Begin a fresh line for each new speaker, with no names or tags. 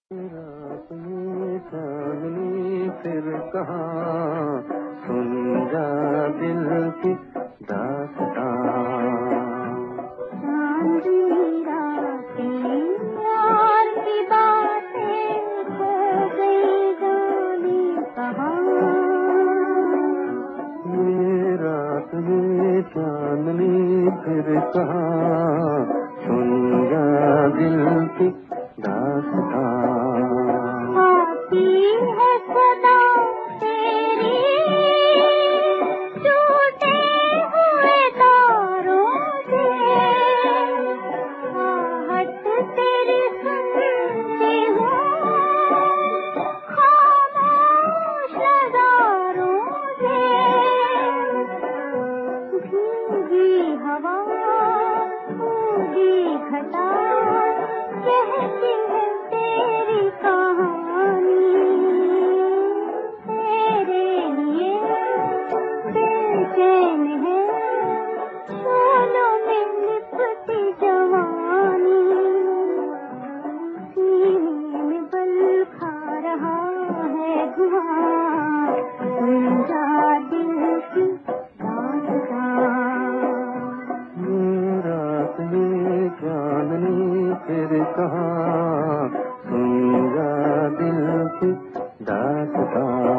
अपनी चांदनी फिर कहाँ सुन जा दिल की दास्तां।
चांदनी रातें यार की बातें खो गई जाने कहाँ।
ये रात में चांदनी फिर कहाँ सुन जा दिल की दास्तां।
आती है सदा तेरी टूटे हुए तारों से, आहट तेरी सुनती हूँ खामोश नज़ारों से। भीगी हवा भीगी घटा कहती है तेरी कहानी। तेरे लिए बेचैन है शोलों में लिपटी जवानी। सीने में बल खा रहा है धुआं, सुन जा दिल की दास्तां।
रात में चांदनी फिर कहाँ सुन जा दिल की दास्तां।